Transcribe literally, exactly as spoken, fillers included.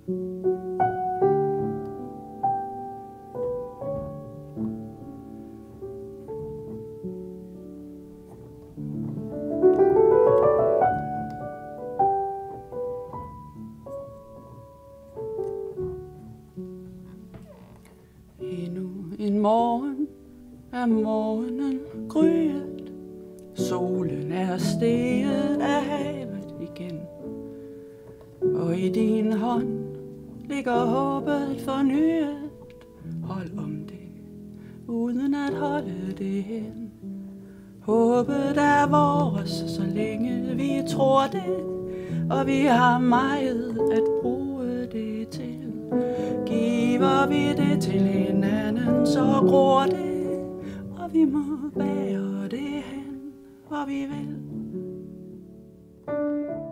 Endnu en morgen er morgenen gryet. Solen er steget af havet igen. Og i din hånd ligger håbet fornyet. Hold om det, uden at holde det hen. Håbet er vores, så længe vi tror det. Og vi har meget at bruge det til. Giver vi det til hinanden, så gror det. Og vi må bære det hen, hvor vi vil.